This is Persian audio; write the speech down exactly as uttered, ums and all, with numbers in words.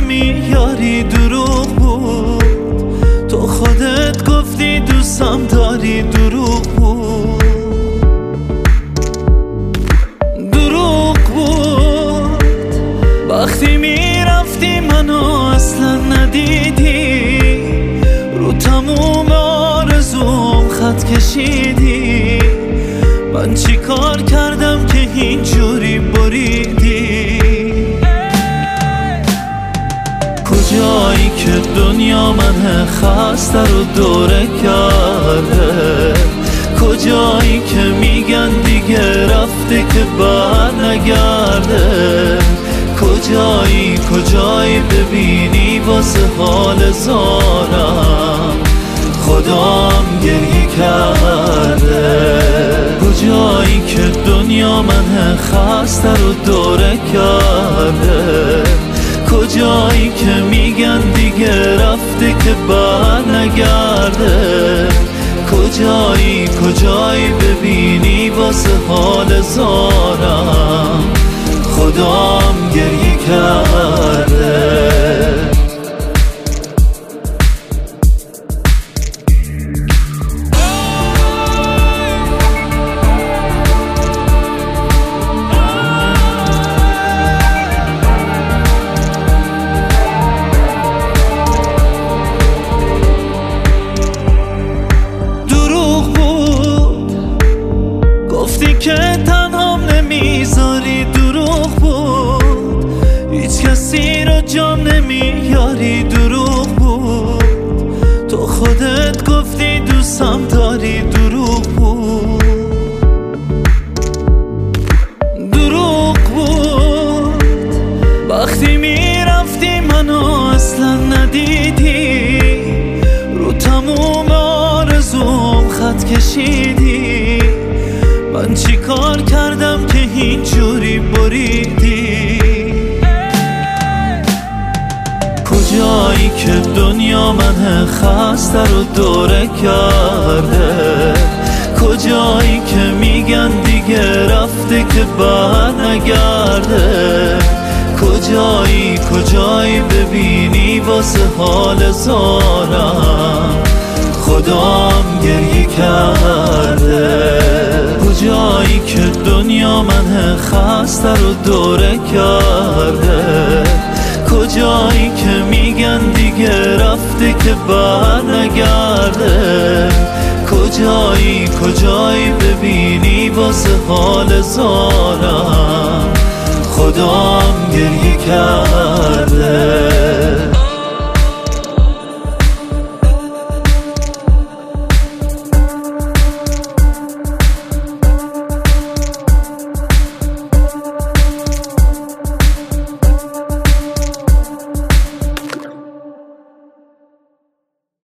نمیاری دروغ بود، تو خودت گفتی دوستم داری دروغ بود. دروغ بود وقتی میرفتی منو اصلا ندیدی، رو تموم آرزوم خط کشیدی. من چی کار کردم که اینجوری بریدی؟ کجایی که دنیا من خسته رو دوره کرده، کجایی که میگن دیگه رفته که بر نگرده، کجایی کجایی ببینی واسه حال زارم خدام گریه کرده. کجایی که دنیا من خسته رو دوره کرده، کجایی که میگن دیگه رفته که بر نگرده، کجایی کجایی ببینی واسه حال زارم خدام گریه کرده. که تنهام نمیذاری دروغ بود، هیچ کسی رو جام نمیاری دروغ بود، تو خودت گفتی دوستم داری دروغ بود. دروغ بود وقتی میرفتی منو اصلا ندیدی، رو تموم آرزوم خط کشیدی. من چی کار کردم که اینجوری بریدی؟ کجایی که دنیا من خسته رو دوره کرده، کجایی که میگن دیگه رفته که بر نگرده، کجایی کجایی ببینی واسه حال زارم خدام گریه کرده. کجایی که دنیا من خسته رو دوره کرده، کجایی که میگن دیگه رفته که بر نگرده، کجایی کجایی ببینی واسه حال زارم خدام گریه کرده.